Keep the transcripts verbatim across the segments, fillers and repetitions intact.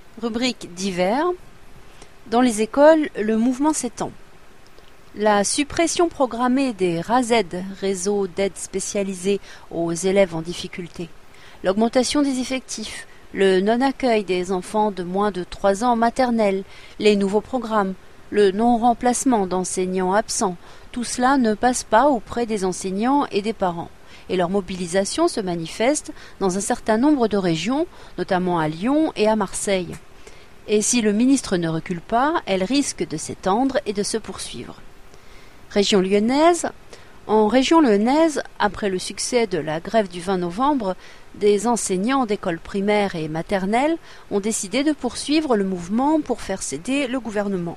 Rubrique divers. Dans les écoles, le mouvement s'étend. La suppression programmée des R A Z, réseaux d'aide spécialisés aux élèves en difficulté, l'augmentation des effectifs, le non-accueil des enfants de moins de trois ans en maternelle, les nouveaux programmes, le non-remplacement d'enseignants absents, tout cela ne passe pas auprès des enseignants et des parents. Et leur mobilisation se manifeste dans un certain nombre de régions, notamment à Lyon et à Marseille. Et si le ministre ne recule pas, elle risque de s'étendre et de se poursuivre. Région lyonnaise. En région lyonnaise, après le succès de la grève du vingt novembre, des enseignants d'écoles primaires et maternelles ont décidé de poursuivre le mouvement pour faire céder le gouvernement.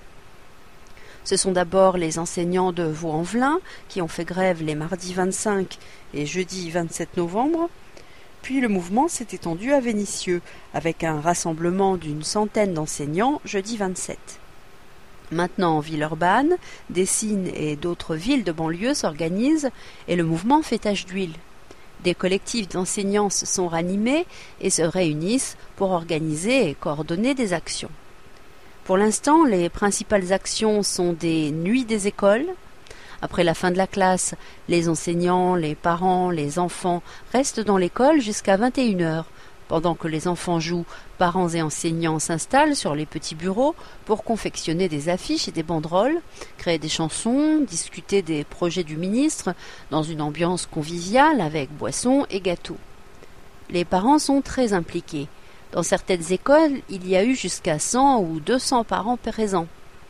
Ce sont d'abord les enseignants de Vaux-en-Velin qui ont fait grève les mardis vingt-cinq et jeudi vingt-sept novembre. Puis le mouvement s'est étendu à Vénissieux, avec un rassemblement d'une centaine d'enseignants jeudi vingt-sept. Maintenant en Villeurbanne, Dessines et d'autres villes de banlieue s'organisent et le mouvement fait tache d'huile. Des collectifs d'enseignants se sont ranimés et se réunissent pour organiser et coordonner des actions. Pour l'instant, les principales actions sont des nuits des écoles. Après la fin de la classe, les enseignants, les parents, les enfants restent dans l'école jusqu'à vingt et une heures. Pendant que les enfants jouent, parents et enseignants s'installent sur les petits bureaux pour confectionner des affiches et des banderoles, créer des chansons, discuter des projets du ministre dans une ambiance conviviale avec boissons et gâteaux. Les parents sont très impliqués. Dans certaines écoles, il y a eu jusqu'à cent ou deux cents parents présents.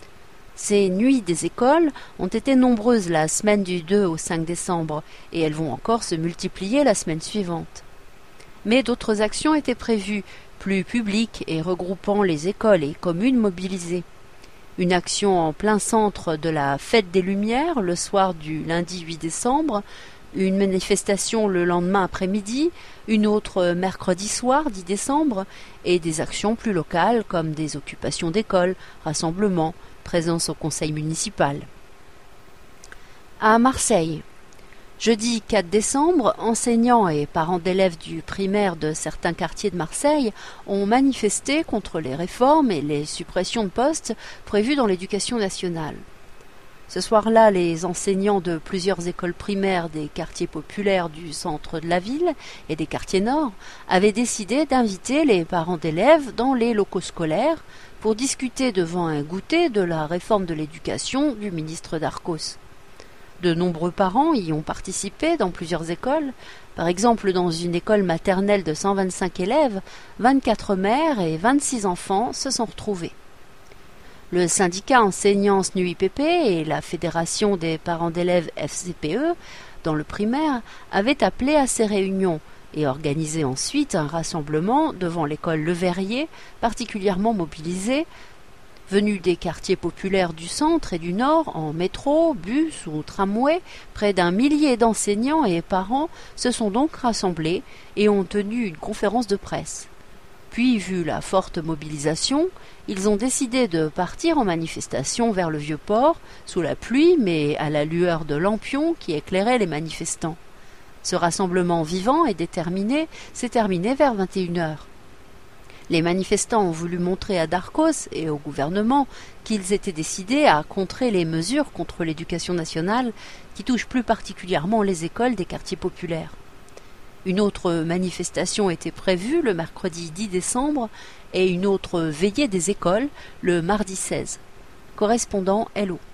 Ces nuits des écoles ont été nombreuses la semaine du deux au cinq décembre et elles vont encore se multiplier la semaine suivante. Mais d'autres actions étaient prévues, plus publiques et regroupant les écoles et communes mobilisées. Une action en plein centre de la Fête des Lumières le soir du lundi huit décembre, une manifestation le lendemain après-midi, une autre mercredi soir dix décembre, et des actions plus locales comme des occupations d'écoles, rassemblements, présence au conseil municipal. À Marseille. Jeudi quatre décembre, enseignants et parents d'élèves du primaire de certains quartiers de Marseille ont manifesté contre les réformes et les suppressions de postes prévues dans l'éducation nationale. Ce soir-là, les enseignants de plusieurs écoles primaires des quartiers populaires du centre de la ville et des quartiers nord avaient décidé d'inviter les parents d'élèves dans les locaux scolaires pour discuter devant un goûter de la réforme de l'éducation du ministre Darcos. De nombreux parents y ont participé dans plusieurs écoles. Par exemple, dans une école maternelle de cent vingt-cinq élèves, vingt-quatre mères et vingt-six enfants se sont retrouvés. Le syndicat enseignants S N U I P P et la Fédération des parents d'élèves F C P E, dans le primaire, avaient appelé à ces réunions et organisé ensuite un rassemblement devant l'école Le Verrier, particulièrement mobilisé, venus des quartiers populaires du centre et du nord, en métro, bus ou tramway, près d'un millier d'enseignants et parents se sont donc rassemblés et ont tenu une conférence de presse. Puis, vu la forte mobilisation, ils ont décidé de partir en manifestation vers le Vieux-Port, sous la pluie mais à la lueur de lampions qui éclairaient les manifestants. Ce rassemblement vivant et déterminé s'est terminé vers vingt et une heures. Les manifestants ont voulu montrer à Darcos et au gouvernement qu'ils étaient décidés à contrer les mesures contre l'éducation nationale qui touchent plus particulièrement les écoles des quartiers populaires. Une autre manifestation était prévue le mercredi dix décembre et une autre veillée des écoles le mardi seize. Correspondant L O.